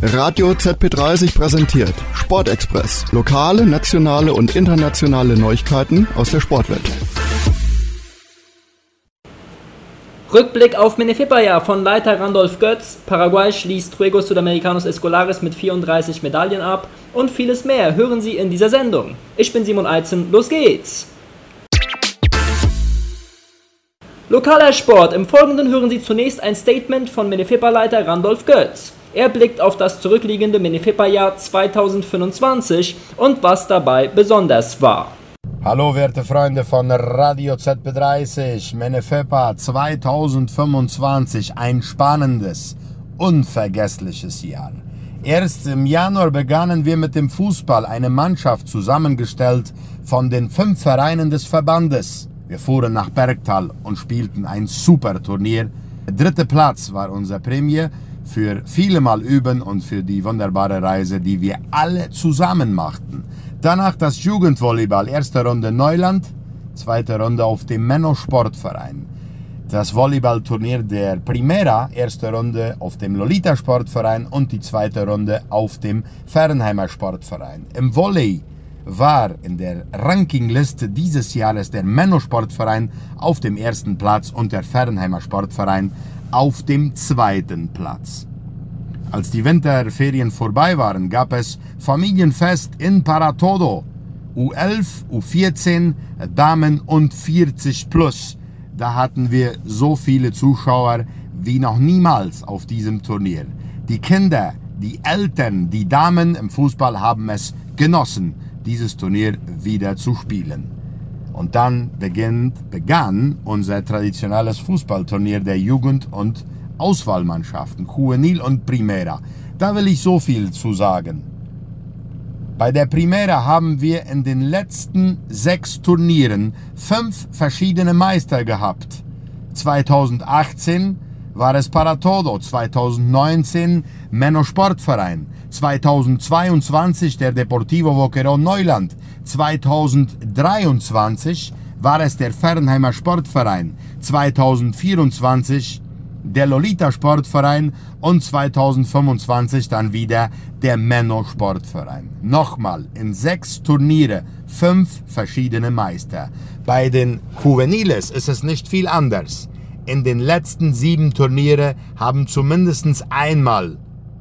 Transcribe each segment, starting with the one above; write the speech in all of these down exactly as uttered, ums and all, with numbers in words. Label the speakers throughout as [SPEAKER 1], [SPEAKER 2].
[SPEAKER 1] Radio Z P dreißig präsentiert Sportexpress. Lokale, nationale und internationale Neuigkeiten aus der Sportwelt.
[SPEAKER 2] Rückblick auf Menefepa-Jahr von Leiter Randolph Götz. Paraguay schließt Juegos Sudamericanos Escolares mit vierunddreißig Medaillen ab und vieles mehr hören Sie in dieser Sendung. Ich bin Simon Eizen, los geht's! Lokaler Sport. Im Folgenden hören Sie zunächst ein Statement von Menefepa-Leiter Randolph Götz. Er blickt auf das zurückliegende Menefepa-Jahr zweitausendfünfundzwanzig und was dabei besonders war.
[SPEAKER 3] Hallo werte Freunde von Radio Z P dreißig, Menefepa zweitausendfünfundzwanzig, ein spannendes, unvergessliches Jahr. Erst im Januar begannen wir mit dem Fußball, eine Mannschaft zusammengestellt von den fünf Vereinen des Verbandes. Wir fuhren nach Bergtal und spielten ein super Turnier. Der dritte Platz war unsere Prämie für viele Mal üben und für die wunderbare Reise, die wir alle zusammen machten. Danach das Jugendvolleyball, erste Runde Neuland, zweite Runde auf dem Menno Sportverein. Das Volleyballturnier der Primera, erste Runde auf dem Lolita Sportverein und die zweite Runde auf dem Fernheimer Sportverein. Im Volley war in der Rankingliste dieses Jahres der Menno Sportverein auf dem ersten Platz und der Fernheimer Sportverein auf dem zweiten Platz. Als die Winterferien vorbei waren, gab es Familienfest in Paratodo. U elf, U vierzehn, Damen und vierzig plus. Da hatten wir so viele Zuschauer wie noch niemals auf diesem Turnier. Die Kinder, die Eltern, die Damen im Fußball haben es genossen, dieses Turnier wieder zu spielen. Und dann beginnt, begann unser traditionelles Fußballturnier der Jugend- und Auswahlmannschaften, Juvenil und Primera. Da will ich so viel zu sagen. Bei der Primera haben wir in den letzten sechs Turnieren fünf verschiedene Meister gehabt. zweitausendachtzehn war es Paratodo, zweitausendneunzehn Menno Sportverein, zweitausendzweiundzwanzig der Deportivo Boquerón Neuland, zweitausenddreiundzwanzig war es der Fernheimer Sportverein, zweitausendvierundzwanzig der Lolita Sportverein und zweitausendfünfundzwanzig dann wieder der Menno Sportverein. Nochmal, in sechs Turniere, fünf verschiedene Meister. Bei den Juveniles ist es nicht viel anders. In den letzten sieben Turniere haben zumindest einmal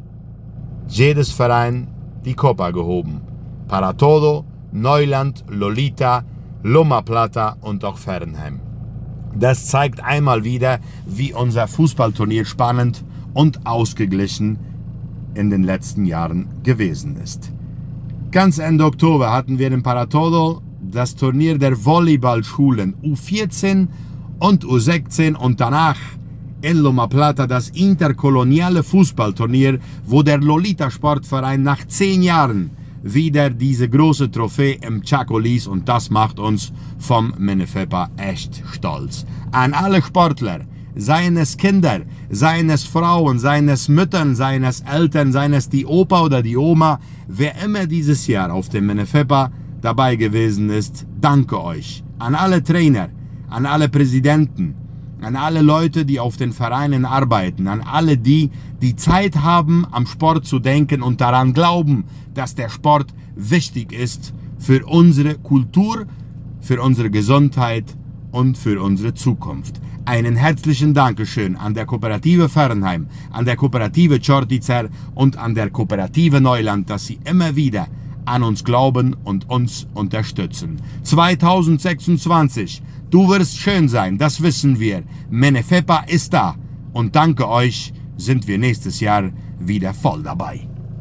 [SPEAKER 3] jedes Verein die Copa gehoben. Paratodo, Neuland, Lolita, Loma Plata und auch Fernheim. Das zeigt einmal wieder, wie unser Fußballturnier spannend und ausgeglichen in den letzten Jahren gewesen ist. Ganz Ende Oktober hatten wir in Paratodo das Turnier der Volleyballschulen U vierzehn und U sechzehn und danach in Loma Plata das interkoloniale Fußballturnier, wo der Lolita Sportverein nach zehn Jahren wieder diese große Trophäe im Chaco ließ und das macht uns vom Menefepa echt stolz. An alle Sportler, seien es Kinder, seien es Frauen, seien es Müttern, seien es Eltern, seien es die Opa oder die Oma, wer immer dieses Jahr auf dem Menefepa dabei gewesen ist, danke euch. An alle Trainer, an alle Präsidenten, an alle Leute, die auf den Vereinen arbeiten, an alle die, die Zeit haben, am Sport zu denken und daran glauben, dass der Sport wichtig ist für unsere Kultur, für unsere Gesundheit und für unsere Zukunft. Einen herzlichen Dankeschön an der Kooperative Fernheim, an der Kooperative Čortica und an der Kooperative Neuland, dass sie immer wieder an uns glauben und uns unterstützen. zweitausendsechsundzwanzig, du wirst schön sein, das wissen wir. Menefepa ist da und danke euch sind wir nächstes Jahr wieder voll dabei.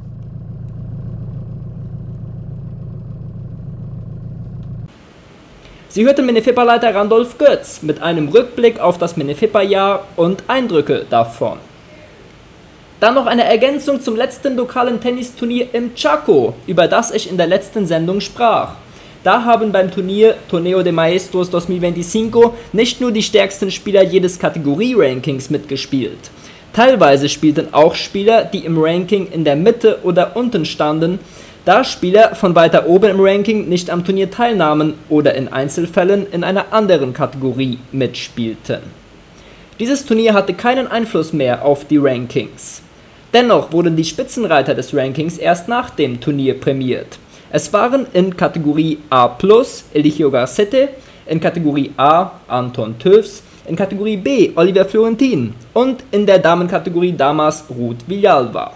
[SPEAKER 2] Sie hörten Menefepa-Leiter Randolph Götz mit einem Rückblick auf das Menefepa-Jahr und Eindrücke davon. Dann noch eine Ergänzung zum letzten lokalen Tennisturnier im Chaco, über das ich in der letzten Sendung sprach. Da haben beim Turnier Torneo de Maestros zweitausendfünfundzwanzig nicht nur die stärksten Spieler jedes Kategorie-Rankings mitgespielt. Teilweise spielten auch Spieler, die im Ranking in der Mitte oder unten standen, da Spieler von weiter oben im Ranking nicht am Turnier teilnahmen oder in Einzelfällen in einer anderen Kategorie mitspielten. Dieses Turnier hatte keinen Einfluss mehr auf die Rankings. Dennoch wurden die Spitzenreiter des Rankings erst nach dem Turnier prämiert. Es waren in Kategorie A plus Eligio Garcete, in Kategorie A Anton Tövs, in Kategorie B Oliver Florentin und in der Damenkategorie damals Ruth Villalba.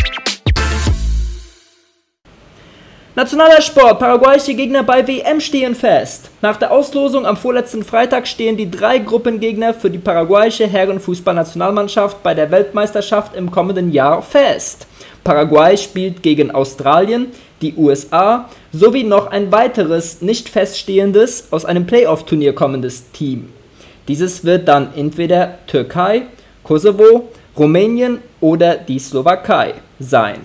[SPEAKER 2] Nationaler Sport, paraguayische Gegner bei W M stehen fest. Nach der Auslosung am vorletzten Freitag stehen die drei Gruppengegner für die paraguayische Herrenfußballnationalmannschaft bei der Weltmeisterschaft im kommenden Jahr fest. Paraguay spielt gegen Australien, die U S A sowie noch ein weiteres, nicht feststehendes, aus einem Playoff-Turnier kommendes Team. Dieses wird dann entweder Türkei, Kosovo, Rumänien oder die Slowakei sein.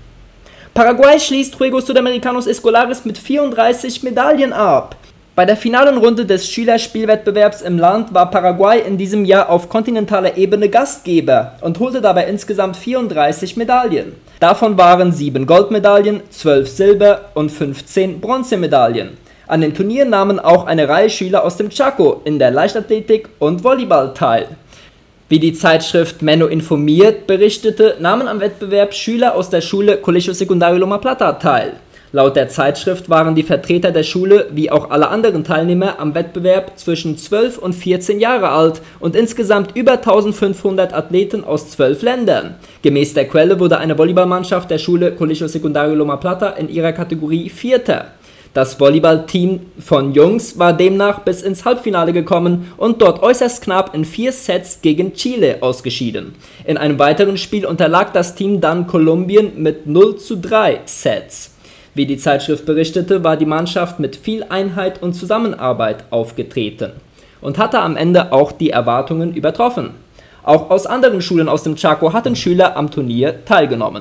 [SPEAKER 2] Paraguay schließt Juegos Sudamericanos Escolares mit vierunddreißig Medaillen ab. Bei der finalen Runde des Schülerspielwettbewerbs im Land war Paraguay in diesem Jahr auf kontinentaler Ebene Gastgeber und holte dabei insgesamt vierunddreißig Medaillen. Davon waren sieben Goldmedaillen, zwölf Silber- und fünfzehn Bronzemedaillen. An den Turnieren nahmen auch eine Reihe Schüler aus dem Chaco in der Leichtathletik und Volleyball teil. Wie die Zeitschrift Menno informiert berichtete, nahmen am Wettbewerb Schüler aus der Schule Colegio Secundario Loma Plata teil. Laut der Zeitschrift waren die Vertreter der Schule, wie auch alle anderen Teilnehmer am Wettbewerb, zwischen zwölf und vierzehn Jahre alt und insgesamt über eintausendfünfhundert Athleten aus zwölf Ländern. Gemäß der Quelle wurde eine Volleyballmannschaft der Schule Colegio Secundario Loma Plata in ihrer Kategorie Vierter. Das Volleyballteam von Jungs war demnach bis ins Halbfinale gekommen und dort äußerst knapp in vier Sets gegen Chile ausgeschieden. In einem weiteren Spiel unterlag das Team dann Kolumbien mit null zu drei Sets. Wie die Zeitschrift berichtete, war die Mannschaft mit viel Einheit und Zusammenarbeit aufgetreten und hatte am Ende auch die Erwartungen übertroffen. Auch aus anderen Schulen aus dem Chaco hatten Schüler am Turnier teilgenommen.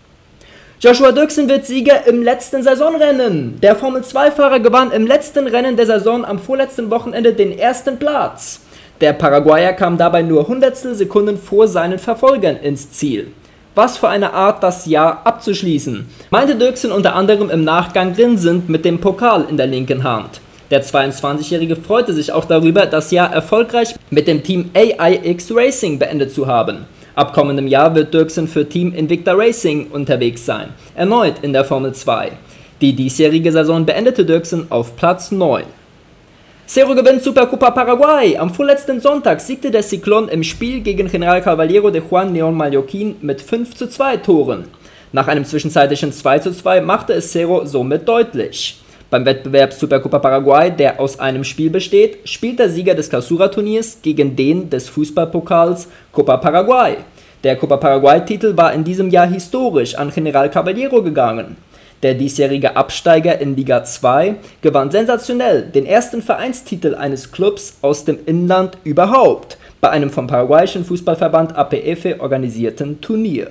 [SPEAKER 2] Joshua Dirksen wird Sieger im letzten Saisonrennen. Der Formel zwei Fahrer gewann im letzten Rennen der Saison am vorletzten Wochenende den ersten Platz. Der Paraguayer kam dabei nur Hundertstel Sekunden vor seinen Verfolgern ins Ziel. Was für eine Art, das Jahr abzuschließen, meinte Dirksen unter anderem im Nachgang grinsend mit dem Pokal in der linken Hand. Der zweiundzwanzigjährige freute sich auch darüber, das Jahr erfolgreich mit dem Team A I X Racing beendet zu haben. Ab kommendem Jahr wird Dirksen für Team Invicta Racing unterwegs sein, erneut in der Formel zwei. Die diesjährige Saison beendete Dirksen auf Platz neun. Cerro gewinnt Supercopa Paraguay. Am vorletzten Sonntag siegte der Ciclón im Spiel gegen General Caballero de Juan León Mallorquín mit fünf zu zwei Toren. Nach einem zwischenzeitlichen zwei zu zwei machte es Cerro somit deutlich. Beim Wettbewerb Supercopa Paraguay, der aus einem Spiel besteht, spielt der Sieger des Clausura-Turniers gegen den des Fußballpokals Copa Paraguay. Der Copa Paraguay-Titel war in diesem Jahr historisch an General Caballero gegangen. Der diesjährige Absteiger in Liga zwei gewann sensationell den ersten Vereinstitel eines Clubs aus dem Inland überhaupt bei einem vom paraguayischen Fußballverband A P F organisierten Turnier.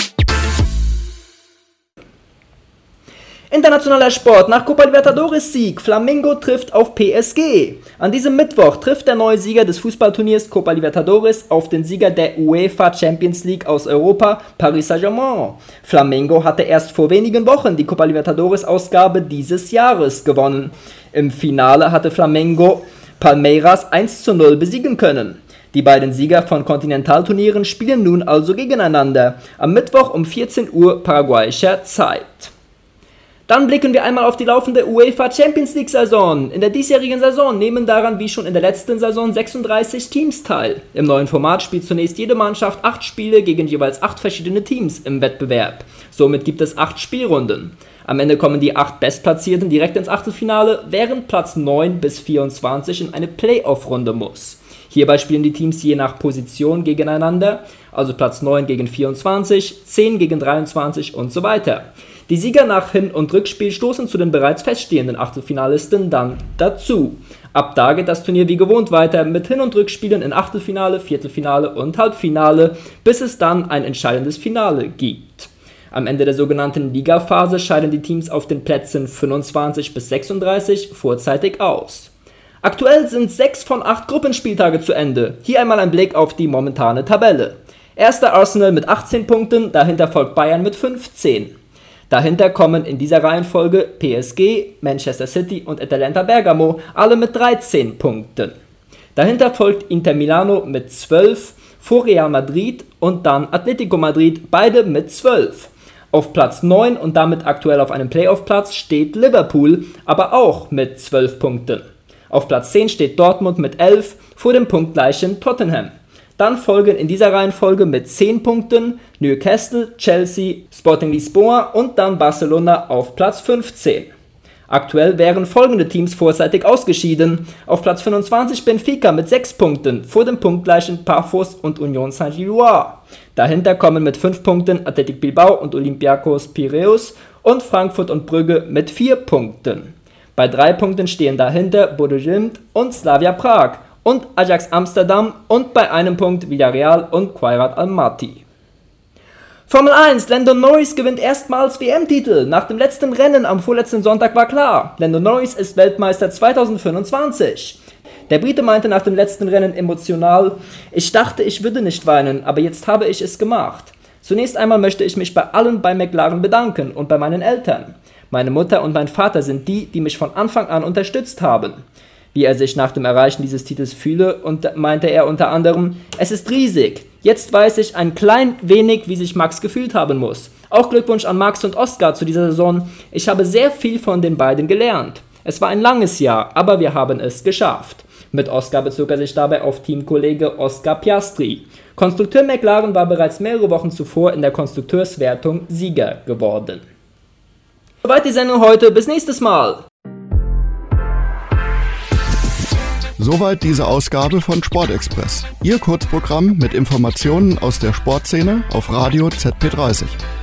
[SPEAKER 2] Internationaler Sport, nach Copa Libertadores Sieg, Flamengo trifft auf P S G. An diesem Mittwoch trifft der neue Sieger des Fußballturniers Copa Libertadores auf den Sieger der UEFA Champions League aus Europa, Paris Saint-Germain. Flamengo hatte erst vor wenigen Wochen die Copa Libertadores Ausgabe dieses Jahres gewonnen. Im Finale hatte Flamengo Palmeiras eins zu null besiegen können. Die beiden Sieger von Kontinentalturnieren spielen nun also gegeneinander, am Mittwoch um vierzehn Uhr paraguayischer Zeit. Dann blicken wir einmal auf die laufende UEFA Champions League Saison. In der diesjährigen Saison nehmen daran wie schon in der letzten Saison sechsunddreißig Teams teil. Im neuen Format spielt zunächst jede Mannschaft acht Spiele gegen jeweils acht verschiedene Teams im Wettbewerb. Somit gibt es acht Spielrunden. Am Ende kommen die acht Bestplatzierten direkt ins Achtelfinale, während Platz neun bis vierundzwanzig in eine Playoff-Runde muss. Hierbei spielen die Teams je nach Position gegeneinander, also Platz neun gegen vierundzwanzig, zehn gegen dreiundzwanzig und so weiter. Die Sieger nach Hin- und Rückspiel stoßen zu den bereits feststehenden Achtelfinalisten dann dazu. Ab da geht das Turnier wie gewohnt weiter mit Hin- und Rückspielen in Achtelfinale, Viertelfinale und Halbfinale, bis es dann ein entscheidendes Finale gibt. Am Ende der sogenannten Ligaphase scheiden die Teams auf den Plätzen fünfundzwanzig bis sechsunddreißig vorzeitig aus. Aktuell sind sechs von acht Gruppenspieltage zu Ende. Hier einmal ein Blick auf die momentane Tabelle. Erster Arsenal mit achtzehn Punkten, dahinter folgt Bayern mit fünfzehn. Dahinter kommen in dieser Reihenfolge P S G, Manchester City und Atalanta Bergamo, alle mit dreizehn Punkten. Dahinter folgt Inter Milano mit zwölf, vor Real Madrid und dann Atletico Madrid, beide mit zwölf. Auf Platz neun und damit aktuell auf einem Playoff-Platz steht Liverpool, aber auch mit zwölf Punkten. Auf Platz zehn steht Dortmund mit elf, vor dem punktgleichen Tottenham. Dann folgen in dieser Reihenfolge mit zehn Punkten Newcastle, Chelsea, Sporting Lisboa und dann Barcelona auf Platz fünfzehn. Aktuell wären folgende Teams vorzeitig ausgeschieden. Auf Platz fünfundzwanzig Benfica mit sechs Punkten, vor dem punktgleichen Pafos und Union Saint-Gilloise. Dahinter kommen mit fünf Punkten Athletic Bilbao und Olympiakos Piräus und Frankfurt und Brügge mit vier Punkten. Bei drei Punkten stehen dahinter Bodo Glimt und Slavia Prag und Ajax Amsterdam und bei einem Punkt Villarreal und Khairat Almaty. Formel eins, Lando Norris gewinnt erstmals W M-Titel. Nach dem letzten Rennen am vorletzten Sonntag war klar, Lando Norris ist Weltmeister zweitausendfünfundzwanzig. Der Brite meinte nach dem letzten Rennen emotional: Ich dachte, ich würde nicht weinen, aber jetzt habe ich es gemacht. Zunächst einmal möchte ich mich bei allen bei McLaren bedanken und bei meinen Eltern. Meine Mutter und mein Vater sind die, die mich von Anfang an unterstützt haben. Wie er sich nach dem Erreichen dieses Titels fühle, und meinte er unter anderem: Es ist riesig. Jetzt weiß ich ein klein wenig, wie sich Max gefühlt haben muss. Auch Glückwunsch an Max und Oscar zu dieser Saison. Ich habe sehr viel von den beiden gelernt. Es war ein langes Jahr, aber wir haben es geschafft. Mit Oscar bezog er sich dabei auf Teamkollege Oscar Piastri. Konstrukteur McLaren war bereits mehrere Wochen zuvor in der Konstrukteurswertung Sieger geworden. Soweit die Sendung heute. Bis nächstes Mal.
[SPEAKER 1] Soweit diese Ausgabe von Sportexpress. Ihr Kurzprogramm mit Informationen aus der Sportszene auf Radio Z P dreißig.